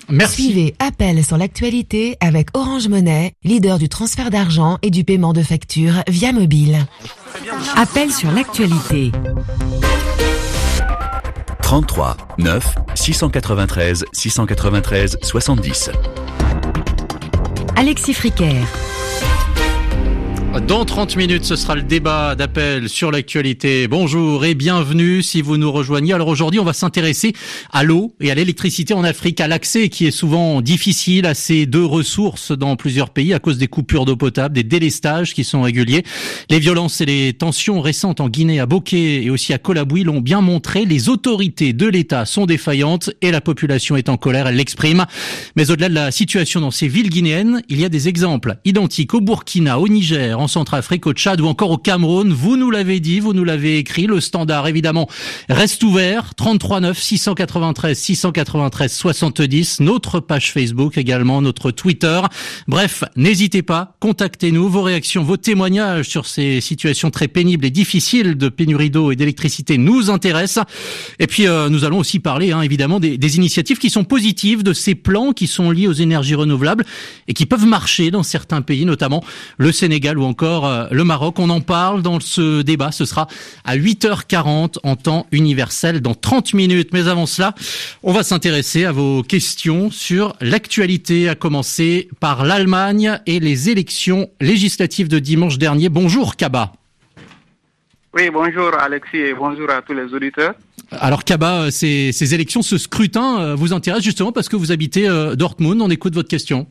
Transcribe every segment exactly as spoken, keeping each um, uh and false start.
Merci. Suivez Appel sur l'actualité avec Orange Money, leader du transfert d'argent et du paiement de factures via mobile. Appel sur l'actualité. trente-trois neuf six cent quatre-vingt-treize six cent quatre-vingt-treize soixante-dix. Alexis Fricker. Dans trente minutes, ce sera le débat d'appel sur l'actualité. Bonjour et bienvenue si vous nous rejoignez. Alors aujourd'hui, on va s'intéresser à l'eau et à l'électricité en Afrique, à l'accès qui est souvent difficile à ces deux ressources dans plusieurs pays à cause des coupures d'eau potable, des délestages qui sont réguliers. Les violences et les tensions récentes en Guinée, à Bokeh et aussi à Colabouy l'ont bien montré. Les autorités de l'État sont défaillantes et la population est en colère, elle l'exprime. Mais au-delà de la situation dans ces villes guinéennes, il y a des exemples identiques au Burkina, au Niger, en Centrafrique, au Tchad ou encore au Cameroun. Vous nous l'avez dit, vous nous l'avez écrit. Le standard, évidemment, reste ouvert. trente-trois neuf six cent quatre-vingt-treize six cent quatre-vingt-treize soixante-dix. Notre page Facebook également, notre Twitter. Bref, n'hésitez pas, contactez-nous. Vos réactions, vos témoignages sur ces situations très pénibles et difficiles de pénurie d'eau et d'électricité nous intéressent. Et puis, euh, nous allons aussi parler, hein, évidemment, des, des initiatives qui sont positives, de ces plans qui sont liés aux énergies renouvelables et qui peuvent marcher dans certains pays, notamment le Sénégal ou encore euh, le Maroc. On en parle dans ce débat. Ce sera à huit heures quarante en temps universel dans trente minutes. Mais avant cela, on va s'intéresser à vos questions sur l'actualité, à commencer par l'Allemagne et les élections législatives de dimanche dernier. Bonjour Kaba. Oui, bonjour Alexis et bonjour à tous les auditeurs. Alors Kaba, ces, ces élections, ce scrutin vous intéresse justement parce que vous habitez euh, Dortmund. On écoute votre question.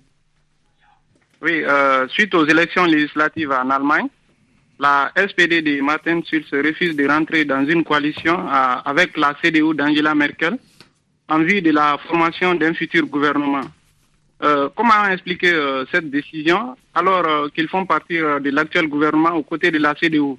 Oui, euh, suite aux élections législatives en Allemagne, la S P D de Martin Schulz refuse de rentrer dans une coalition euh, avec la C D U d'Angela Merkel en vue de la formation d'un futur gouvernement. Euh, comment expliquer euh, cette décision alors euh, qu'ils font partir de l'actuel gouvernement aux côtés de la C D U?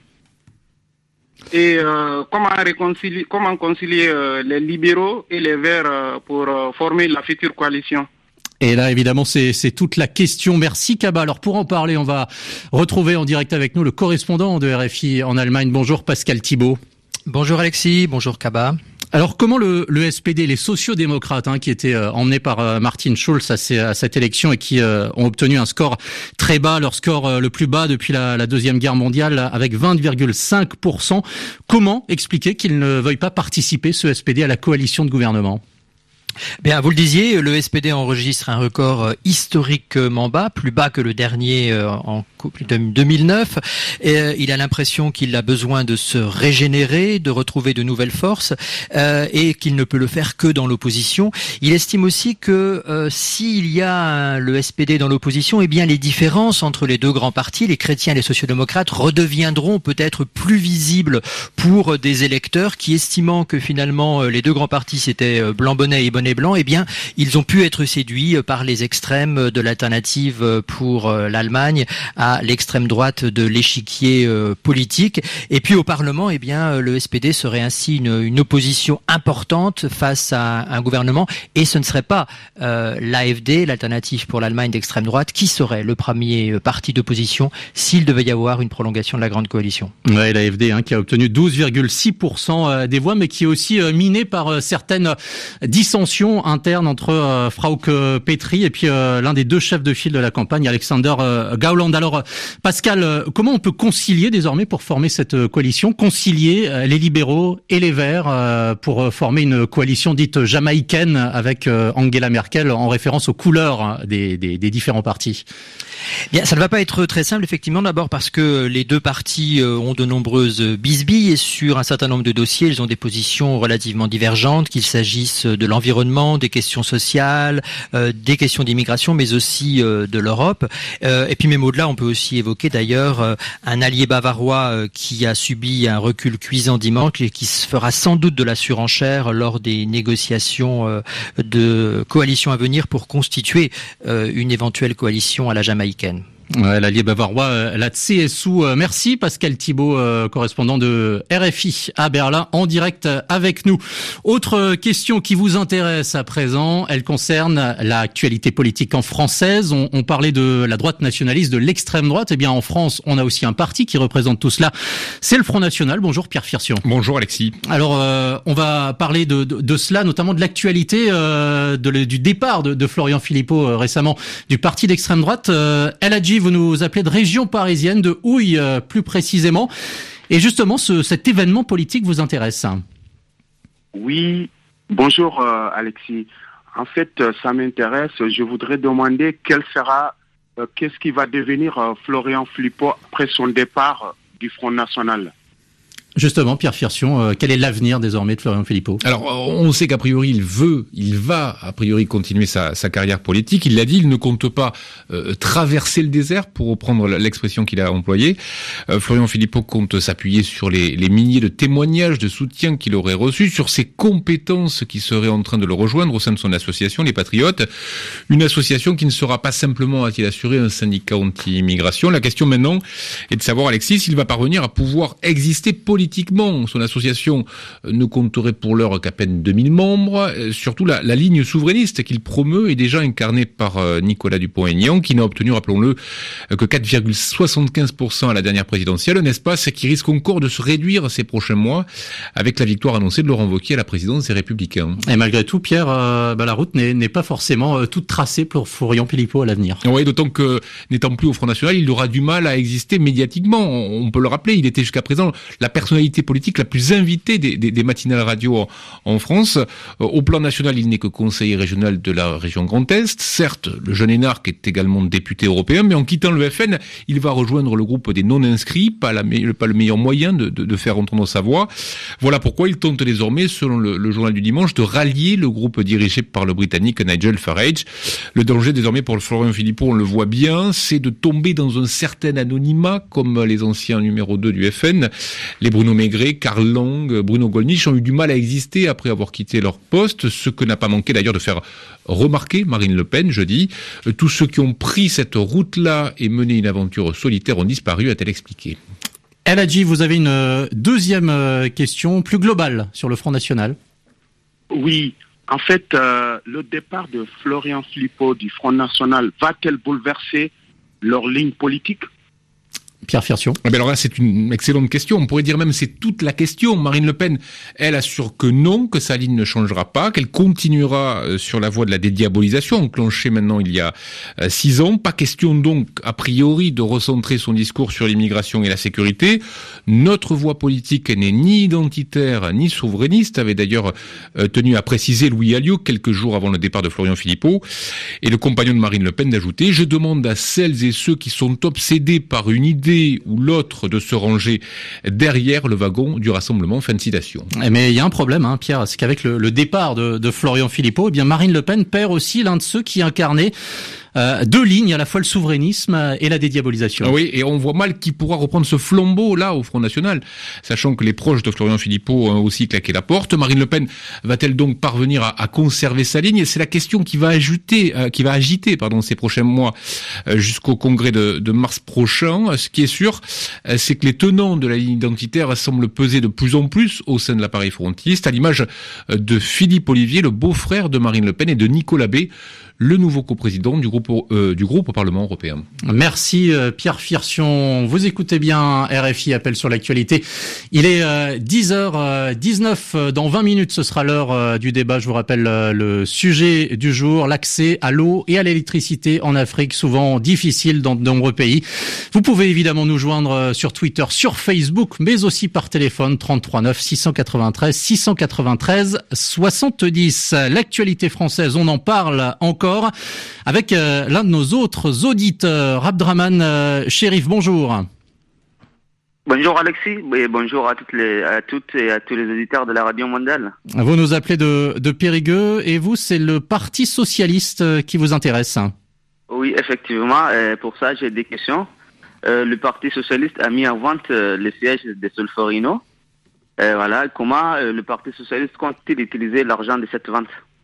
Et euh, comment réconcilier, comment concilier euh, les libéraux et les Verts euh, pour euh, former la future coalition? Et là, évidemment, c'est, c'est toute la question. Merci, Kaba. Alors, pour en parler, on va retrouver en direct avec nous le correspondant de R F I en Allemagne. Bonjour, Pascal Thibault. Bonjour, Alexis. Bonjour, Kaba. Alors, comment le, le S P D, les sociodémocrates, hein, qui étaient euh, emmenés par euh, Martin Schulz à, ces, à cette élection et qui euh, ont obtenu un score très bas, leur score euh, le plus bas depuis la, la Deuxième Guerre mondiale, avec vingt virgule cinq pour cent. Comment expliquer qu'ils ne veuillent pas participer, ce S P D, à la coalition de gouvernement ? Bien, vous le disiez, le S P D enregistre un record historiquement bas, plus bas que le dernier en deux mille neuf. Et il a l'impression qu'il a besoin de se régénérer, de retrouver de nouvelles forces, euh, et qu'il ne peut le faire que dans l'opposition. Il estime aussi que euh, s'il y a un, le S P D dans l'opposition, eh bien les différences entre les deux grands partis, les chrétiens et les sociodémocrates, redeviendront peut-être plus visibles pour des électeurs qui, estimant que finalement les deux grands partis c'était blanc-bonnet et bonnet blanc, eh bien, ils ont pu être séduits par les extrêmes de l'alternative pour l'Allemagne à l'extrême droite de l'échiquier politique. Et puis au Parlement, eh bien, le S P D serait ainsi une, une opposition importante face à un gouvernement, et ce ne serait pas euh, l'A F D, l'alternative pour l'Allemagne d'extrême droite, qui serait le premier parti d'opposition s'il devait y avoir une prolongation de la grande coalition. Ouais, l'A F D hein, qui a obtenu douze virgule six pour cent des voix, mais qui est aussi miné par certaines dissensions interne entre euh, Frauke Petry et puis euh, l'un des deux chefs de file de la campagne, Alexander euh, Gauland. Alors, euh, Pascal, euh, comment on peut concilier désormais pour former cette euh, coalition, concilier euh, les libéraux et les Verts euh, pour euh, former une coalition dite jamaïcaine avec euh, Angela Merkel en référence aux couleurs hein, des, des, des différents partis? Bien, ça ne va pas être très simple, effectivement, d'abord parce que les deux partis euh, ont de nombreuses bisbilles et sur un certain nombre de dossiers, ils ont des positions relativement divergentes, qu'il s'agisse de l'environnement, des questions sociales, euh, des questions d'immigration, mais aussi euh, de l'Europe. Euh, et puis même au-delà, on peut aussi évoquer d'ailleurs euh, un allié bavarois euh, qui a subi un recul cuisant dimanche et qui se fera sans doute de la surenchère lors des négociations euh, de coalition à venir pour constituer euh, une éventuelle coalition à la jamaïcaine. Ouais, l'allié bavarois, la C S U. Merci Pascal Thibault, euh, correspondant de R F I à Berlin, en direct avec nous. Autre question qui vous intéresse à présent, elle concerne l'actualité politique en française. On, on parlait de la droite nationaliste, de l'extrême droite. Eh bien, en France, on a aussi un parti qui représente tout cela. C'est le Front National. Bonjour Pierre Firsion. Bonjour Alexis. Alors, euh, on va parler de, de, de cela, notamment de l'actualité, euh, de, du départ de, de Florian Philippot euh, récemment du parti d'extrême droite. Euh, El Hadji, vous nous appelez de région parisienne, de Houille euh, plus précisément. Et justement, ce, cet événement politique vous intéresse? Oui, bonjour euh, Alexis. En fait, euh, ça m'intéresse. Je voudrais demander quel sera, euh, qu'est-ce qui va devenir euh, Florian Philippot après son départ euh, du Front National. Justement, Pierre Firsion, euh, quel est l'avenir désormais de Florian Philippot? Alors, on sait qu'a priori, il veut, il va a priori continuer sa, sa carrière politique. Il l'a dit, il ne compte pas euh, traverser le désert, pour reprendre l'expression qu'il a employée. Euh, Florian Philippot compte s'appuyer sur les, les milliers de témoignages de soutien qu'il aurait reçus, sur ses compétences qui seraient en train de le rejoindre au sein de son association, les Patriotes. Une association qui ne sera pas simplement, a-t-il assuré, un syndicat anti-immigration. La question maintenant est de savoir, Alexis, s'il va parvenir à pouvoir exister politiquement. Politiquement, son association ne compterait pour l'heure qu'à peine deux mille membres. Surtout, la, la ligne souverainiste qu'il promeut est déjà incarnée par Nicolas Dupont-Aignan, qui n'a obtenu, rappelons-le, que quatre virgule soixante-quinze pour cent à la dernière présidentielle, un espace qui risque encore de se réduire ces prochains mois, avec la victoire annoncée de Laurent Wauquiez à la présidence des Républicains. Et malgré tout, Pierre, euh, bah, la route n'est, n'est pas forcément euh, toute tracée pour Florian Philippot à l'avenir. Oui, d'autant que, n'étant plus au Front National, il aura du mal à exister médiatiquement. On peut le rappeler, il était jusqu'à présent la personne politique la plus invitée des, des, des matinales radio en, en France. Euh, au plan national, il n'est que conseiller régional de la région Grand Est. Certes, le jeune énarque est également député européen, mais en quittant le F N, il va rejoindre le groupe des non-inscrits, pas, la, pas le meilleur moyen de, de, de faire entendre sa voix. Voilà pourquoi il tente désormais, selon le, le journal du dimanche, de rallier le groupe dirigé par le Britannique Nigel Farage. Le danger désormais pour le Florian Philippot, on le voit bien, c'est de tomber dans un certain anonymat, comme les anciens numéro deux du F N. Les Bruno Maigret, Karl Lang, Bruno Gollnisch ont eu du mal à exister après avoir quitté leur poste, ce que n'a pas manqué d'ailleurs de faire remarquer Marine Le Pen jeudi. Tous ceux qui ont pris cette route-là et mené une aventure solitaire ont disparu, a-t-elle expliqué. El Hadji, vous avez une deuxième question plus globale sur le Front National. Oui, en fait, euh, le départ de Florian Philippot du Front National va-t-elle bouleverser leur ligne politique ? Pierre Firsion. Ah ben alors là, c'est une excellente question. On pourrait dire même c'est toute la question. Marine Le Pen, elle assure que non, que sa ligne ne changera pas, qu'elle continuera sur la voie de la dédiabolisation, enclenchée maintenant il y a six ans. Pas question donc, a priori, de recentrer son discours sur l'immigration et la sécurité. Notre voie politique n'est ni identitaire ni souverainiste, avait d'ailleurs tenu à préciser Louis Alliot quelques jours avant le départ de Florian Philippot. Et le compagnon de Marine Le Pen d'ajouter « Je demande à celles et ceux qui sont obsédés par une idée ou l'autre de se ranger derrière le wagon du rassemblement ». Fin de citation. Mais il y a un problème, hein, Pierre, c'est qu'avec le, le départ de, de Florian Philippot, eh bien Marine Le Pen perd aussi l'un de ceux qui incarnaient Euh, deux lignes, à la fois le souverainisme et la dédiabolisation. Oui, et on voit mal qui pourra reprendre ce flambeau-là au Front National, sachant que les proches de Florian Philippot ont aussi claqué la porte. Marine Le Pen va-t-elle donc parvenir à, à conserver sa ligne ? Et c'est la question qui va ajouter, euh, qui va agiter, pardon, ces prochains mois euh, jusqu'au congrès de, de mars prochain. Ce qui est sûr, euh, c'est que les tenants de la ligne identitaire semblent peser de plus en plus au sein de l'appareil frontiste, à l'image de Philippe Ollivier, le beau-frère de Marine Le Pen, et de Nicolas B, le nouveau coprésident du groupe euh, du groupe au Parlement européen. Merci euh, Pierre Firsion. Vous écoutez bien R F I, appel sur l'actualité. Il est euh, dix heures dix-neuf. Dans vingt minutes, ce sera l'heure euh, du débat. Je vous rappelle euh, le sujet du jour, l'accès à l'eau et à l'électricité en Afrique, souvent difficile dans de nombreux pays. Vous pouvez évidemment nous joindre euh, sur Twitter, sur Facebook, mais aussi par téléphone trente-trois neuf six cent quatre-vingt-treize six cent quatre-vingt-treize soixante-dix. L'actualité française, on en parle encore avec euh, l'un de nos autres auditeurs, Abdraman euh, Chérif. Bonjour. Bonjour Alexis, et bonjour à toutes les à toutes et à tous les auditeurs de la Radio Mondiale. Vous nous appelez de, de Périgueux et vous, c'est le Parti Socialiste qui vous intéresse. Oui, effectivement, et pour ça j'ai des questions. Euh, le Parti Socialiste a mis en vente euh, les sièges de Solferino. Euh, voilà, comment euh, le Parti Socialiste compte-t-il utiliser l'argent de cette vente ?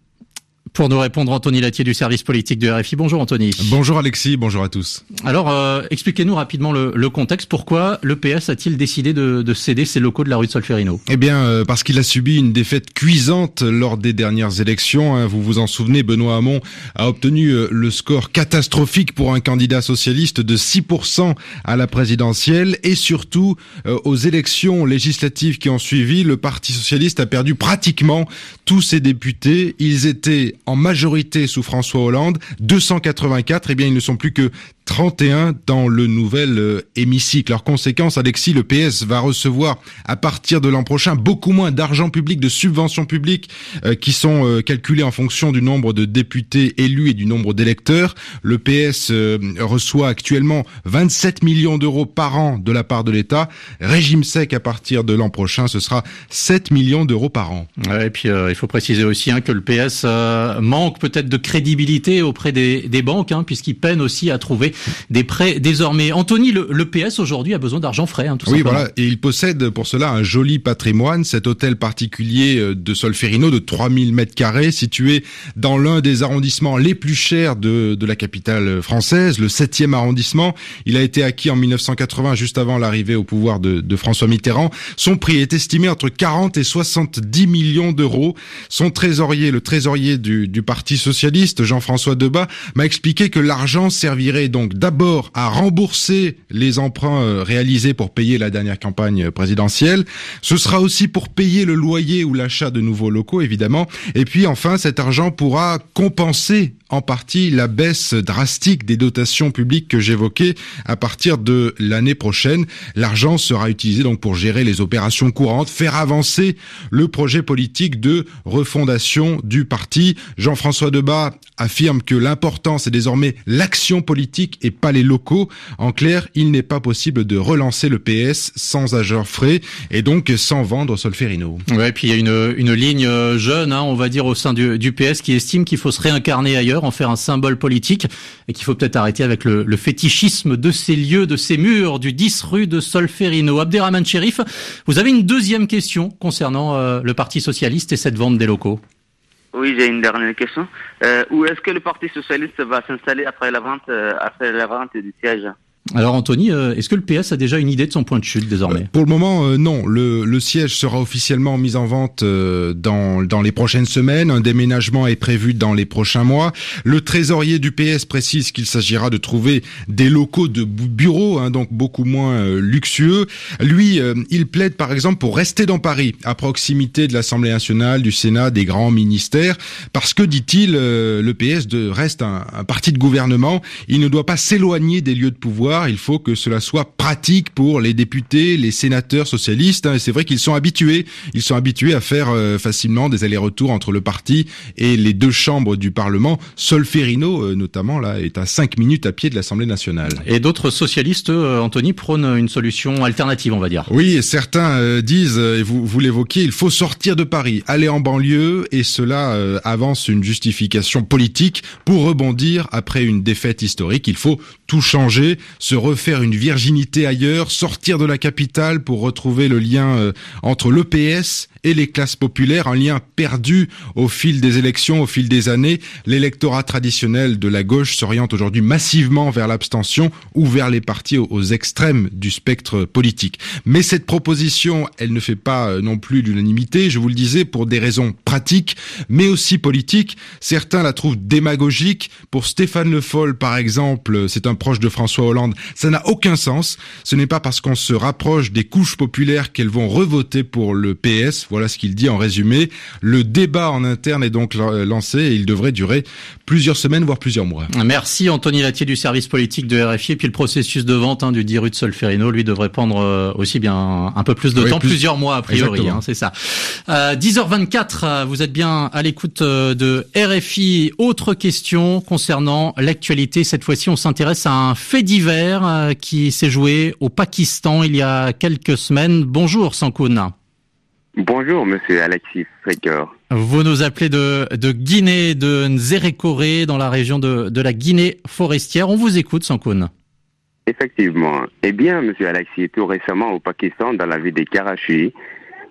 Pour nous répondre, Anthony Lattier du service politique de R F I. Bonjour Anthony. Bonjour Alexis, bonjour à tous. Alors, euh, expliquez-nous rapidement le, le contexte. Pourquoi le P S a-t-il décidé de, de céder ses locaux de la rue de Solferino ? Eh bien, euh, parce qu'il a subi une défaite cuisante lors des dernières élections. Hein. Vous vous en souvenez, Benoît Hamon a obtenu euh, le score catastrophique pour un candidat socialiste de six pour cent à la présidentielle. Et surtout, euh, aux élections législatives qui ont suivi, le Parti socialiste a perdu pratiquement tous ses députés. Ils étaient en majorité sous François Hollande, deux cent quatre-vingt-quatre, eh bien ils ne sont plus que trente et un dans le nouvel euh, hémicycle. Alors conséquence, Alexis, le P S va recevoir à partir de l'an prochain beaucoup moins d'argent public, de subventions publiques euh, qui sont euh, calculées en fonction du nombre de députés élus et du nombre d'électeurs. Le P S euh, reçoit actuellement vingt-sept millions d'euros par an de la part de l'État. Régime sec à partir de l'an prochain, ce sera sept millions d'euros par an. Ouais, et puis euh, il faut préciser aussi hein, que le P S euh, manque peut-être de crédibilité auprès des, des banques, hein, puisqu'il peine aussi à trouver des prêts désormais. Anthony, le, le P S aujourd'hui a besoin d'argent frais, hein, tout oui, simplement. Voilà, et il possède pour cela un joli patrimoine, cet hôtel particulier de Solferino de trois mille mètres carrés, situé dans l'un des arrondissements les plus chers de, de la capitale française, le septième arrondissement. Il a été acquis en mille neuf cent quatre-vingts, juste avant l'arrivée au pouvoir de, de François Mitterrand. Son prix est estimé entre quarante et soixante-dix millions d'euros. Son trésorier, le trésorier du, du Parti socialiste, Jean-François Debat, m'a expliqué que l'argent servirait donc d'abord à rembourser les emprunts réalisés pour payer la dernière campagne présidentielle. Ce sera aussi pour payer le loyer ou l'achat de nouveaux locaux, évidemment. Et puis enfin, cet argent pourra compenser en partie la baisse drastique des dotations publiques que j'évoquais à partir de l'année prochaine. L'argent sera utilisé donc pour gérer les opérations courantes, faire avancer le projet politique de refondation du parti. Jean-François Debat affirme que l'important, c'est désormais l'action politique et pas les locaux. En clair, il n'est pas possible de relancer le P S sans argent frais et donc sans vendre Solferino. Ouais, puis il y a une, une ligne jeune, hein, on va dire, au sein du, du P S qui estime qu'il faut se réincarner ailleurs, en faire un symbole politique et qu'il faut peut-être arrêter avec le, le fétichisme de ces lieux, de ces murs du dix rue de Solferino. Abderrahmane Cherif, vous avez une deuxième question concernant euh, le Parti socialiste et cette vente des locaux. Oui, j'ai une dernière question. Euh, où est-ce que le Parti socialiste va s'installer après la vente, euh, après la vente du siège ? Alors Anthony, euh, est-ce que le P S a déjà une idée de son point de chute désormais ? Pour le moment, euh, non. Le, le siège sera officiellement mis en vente euh, dans, dans les prochaines semaines. Un déménagement est prévu dans les prochains mois. Le trésorier du P S précise qu'il s'agira de trouver des locaux de bureaux, hein, donc beaucoup moins euh, luxueux. Lui, euh, il plaide par exemple pour rester dans Paris, à proximité de l'Assemblée nationale, du Sénat, des grands ministères, parce que, dit-il, euh, le P S de, reste un, un parti de gouvernement. Il ne doit pas s'éloigner des lieux de pouvoir. Il faut que cela soit pratique pour les députés, les sénateurs socialistes. Hein, et c'est vrai qu'ils sont habitués. Ils sont habitués à faire euh, facilement des allers-retours entre le parti et les deux chambres du Parlement. Solferino, euh, notamment, là, est à cinq minutes à pied de l'Assemblée nationale. Et d'autres socialistes, euh, Anthony, prônent une solution alternative, on va dire. Oui, et certains euh, disent, et vous, vous l'évoquiez, il faut sortir de Paris, aller en banlieue, et cela euh, avance une justification politique pour rebondir après une défaite historique. Il faut tout changer, se refaire une virginité ailleurs, sortir de la capitale pour retrouver le lien euh, entre le P S et les classes populaires, un lien perdu au fil des élections, au fil des années. L'électorat traditionnel de la gauche s'oriente aujourd'hui massivement vers l'abstention ou vers les partis aux, aux extrêmes du spectre politique. Mais cette proposition, elle ne fait pas euh, non plus l'unanimité, je vous le disais, pour des raisons pratiques, mais aussi politiques. Certains la trouvent démagogique. Pour Stéphane Le Foll, par exemple, c'est un proche de François Hollande, ça n'a aucun sens. Ce n'est pas parce qu'on se rapproche des couches populaires qu'elles vont revoter pour le P S. Voilà ce qu'il dit en résumé. Le débat en interne est donc lancé et il devrait durer plusieurs semaines, voire plusieurs mois. Merci Anthony Lattier du service politique de R F I. Et puis le processus de vente hein, du dix rue de Solferino, lui, devrait prendre euh, aussi bien un peu plus de oui, temps, plus... plusieurs mois a priori, hein, c'est ça. Euh, dix heures vingt-quatre, vous êtes bien à l'écoute de R F I. Autre question concernant l'actualité. Cette fois-ci, on s'intéresse à un fait divers euh, qui s'est joué au Pakistan il y a quelques semaines. Bonjour Sankoun. Bonjour, monsieur Alexis Frecker. Vous nous appelez de, de Guinée, de Nzérékoré, dans la région de, de la Guinée forestière. On vous écoute, Sankoun. Effectivement. Eh bien, monsieur Alexis, tout récemment au Pakistan, dans la ville de Karachi,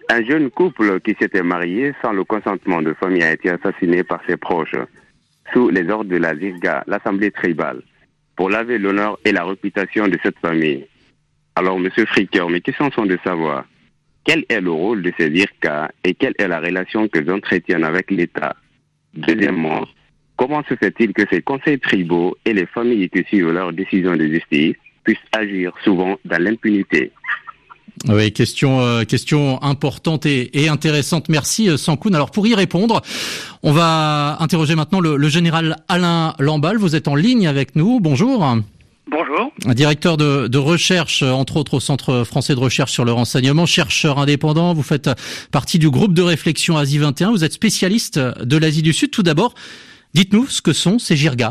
Un jeune couple qui s'était marié sans le consentement de famille a été assassiné par ses proches sous les ordres de la Jirga, l'assemblée tribale, pour laver l'honneur et la réputation de cette famille. Alors, Monsieur Fricker, mes questions sont de savoir quel est le rôle de ces Jirga et quelle est la relation qu'ils entretiennent avec l'État. Deuxièmement, comment se fait-il que ces conseils tribaux et les familles qui suivent leurs décisions de justice puissent agir souvent dans l'impunité? Oui, question euh, question importante et, et intéressante. Merci euh, Sankoun. Alors pour y répondre, on va interroger maintenant le, le général Alain Lamballe. Vous êtes en ligne avec nous. Bonjour. Bonjour. Directeur de, de recherche, entre autres au Centre français de recherche sur le renseignement, chercheur indépendant. Vous faites partie du groupe de réflexion Asie vingt et un. Vous êtes spécialiste de l'Asie du Sud. Tout d'abord, dites-nous ce que sont ces jirgas.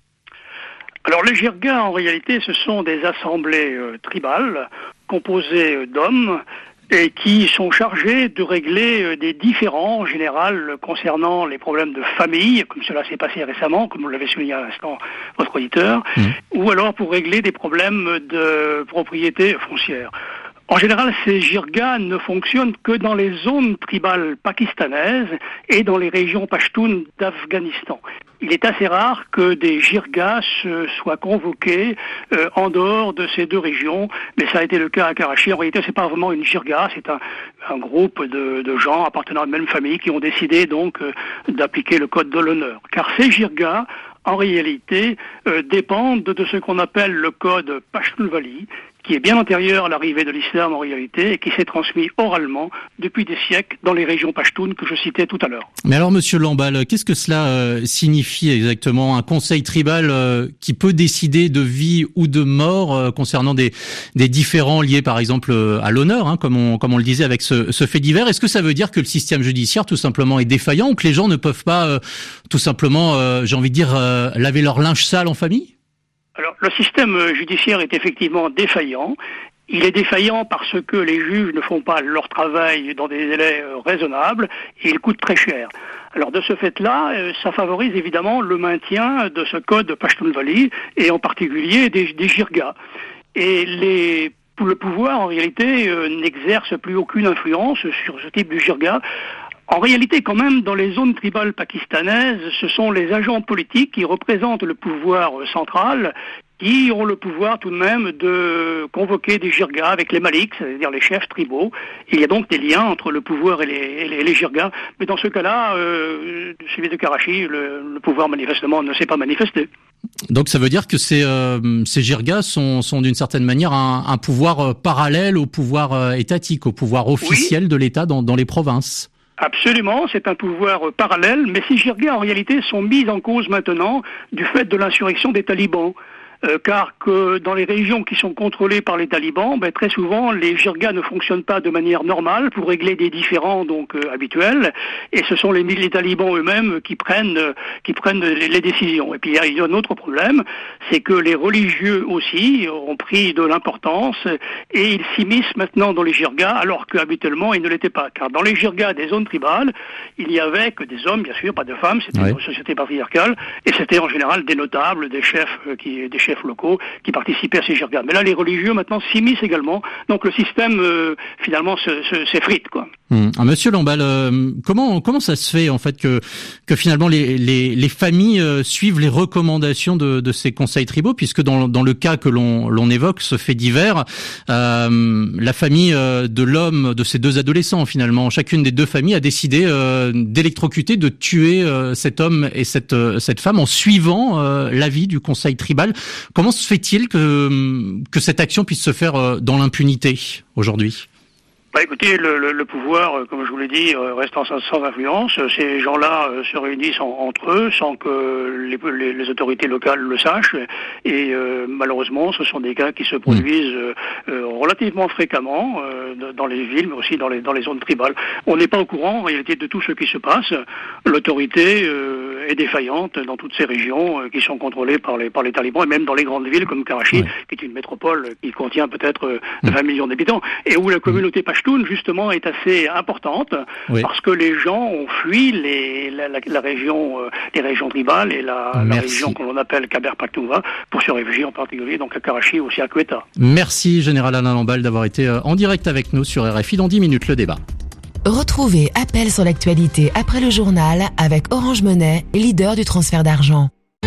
Alors les jirgas, en réalité, ce sont des assemblées euh, tribales composées euh, d'hommes et qui sont chargés de régler euh, des différends en général euh, concernant les problèmes de famille, comme cela s'est passé récemment, comme vous l'avez souligné à l'instant, votre auditeur, mmh. ou alors pour régler des problèmes de propriété foncière. En général, ces jirgas ne fonctionnent que dans les zones tribales pakistanaises et dans les régions pashtunes d'Afghanistan. Il est assez rare que des jirgas soient convoqués euh, en dehors de ces deux régions, mais ça a été le cas à Karachi. En réalité, c'est pas vraiment une jirga, c'est un, un groupe de, de gens appartenant à la même famille qui ont décidé donc euh, d'appliquer le code de l'honneur. Car ces jirgas, en réalité, euh, dépendent de ce qu'on appelle le code Pashtunwali, qui est bien antérieur à l'arrivée de l'islam en réalité et qui s'est transmis oralement depuis des siècles dans les régions pashtunes que je citais tout à l'heure. Mais alors, Monsieur Lamballe, qu'est-ce que cela euh, signifie exactement? Un conseil tribal euh, qui peut décider de vie ou de mort euh, concernant des, des différends liés, par exemple, euh, à l'honneur, hein, comme on, comme on le disait avec ce, ce fait divers. Est-ce que ça veut dire que le système judiciaire, tout simplement, est défaillant ou que les gens ne peuvent pas, euh, tout simplement, euh, j'ai envie de dire, euh, laver leur linge sale en famille? Alors, le système judiciaire est effectivement défaillant. Il est défaillant parce que les juges ne font pas leur travail dans des délais raisonnables et il coûte très cher. Alors, de ce fait-là, ça favorise évidemment le maintien de ce code Pashtunwali et en particulier des, des jirgas. Et les le pouvoir, en réalité, euh, n'exerce plus aucune influence sur ce type de jirga. En réalité, quand même, dans les zones tribales pakistanaises, ce sont les agents politiques qui représentent le pouvoir central, qui ont le pouvoir tout de même de convoquer des jirgas avec les maliks, c'est-à-dire les chefs tribaux. Il y a donc des liens entre le pouvoir et les, et les, les jirgas. Mais dans ce cas-là, euh, celui de Karachi, le, le pouvoir manifestement ne s'est pas manifesté. Donc ça veut dire que ces, euh, ces jirgas sont, sont d'une certaine manière un, un pouvoir euh, parallèle au pouvoir euh, étatique, au pouvoir officiel oui. de l'État dans, dans les provinces. Absolument, c'est un pouvoir euh, parallèle, mais ces jirgas en réalité sont mis en cause maintenant du fait de l'insurrection des talibans. Euh, car que dans les régions qui sont contrôlées par les talibans, ben, très souvent les jirgas ne fonctionnent pas de manière normale pour régler des différends donc euh, habituels, et ce sont les, les talibans eux-mêmes qui prennent euh, qui prennent les, les décisions. Et puis il y a un autre problème, c'est que les religieux aussi ont pris de l'importance et ils s'immiscent maintenant dans les jirgas alors qu'habituellement ils ne l'étaient pas. Car dans les jirgas des zones tribales, il n'y avait que des hommes, bien sûr, pas de femmes, c'était oui. une société patriarcale, et c'était en général des notables, des chefs euh, qui des chefs locaux qui participaient à ces jirgas. Mais là, les religieux maintenant s'immiscent également. Donc le système euh, finalement se, se, s'effrite, quoi. Mmh. Ah, Monsieur Lamballe, euh, comment comment ça se fait en fait que que finalement les les, les familles euh, suivent les recommandations de, de ces conseils tribaux, puisque dans dans le cas que l'on l'on évoque, ce fait divers, euh, la famille euh, de l'homme, de ces deux adolescents finalement, chacune des deux familles a décidé euh, d'électrocuter, de tuer euh, cet homme et cette euh, cette femme en suivant euh, l'avis du conseil tribal. Comment se fait-il que que cette action puisse se faire euh, dans l'impunité aujourd'hui ? Bah écoutez, le, le, le pouvoir, euh, comme je vous l'ai dit, euh, reste sans, sans influence. Ces gens-là euh, se réunissent en, entre eux sans que les, les, les autorités locales le sachent. Et euh, malheureusement, ce sont des cas qui se produisent euh, euh, relativement fréquemment euh, dans les villes, mais aussi dans les, dans les zones tribales. On n'est pas au courant, en réalité, de tout ce qui se passe. L'autorité euh, est défaillante dans toutes ces régions euh, qui sont contrôlées par les, par les talibans, et même dans les grandes villes comme Karachi, ouais. qui est une métropole qui contient peut-être euh, vingt millions d'habitants, et où la communauté pashtoune justement est assez importante oui. parce que les gens ont fui les, la, la, la région, euh, les régions tribales et la, la région que l'on appelle Khyber Pakhtunkhwa pour se réfugier en particulier donc à Karachi aussi à Quetta. Merci Général Alain Lamballe d'avoir été en direct avec nous sur R F I. Dans dix minutes le débat. Retrouvez Appel sur l'actualité après le journal avec Orange Money, leader du transfert d'argent.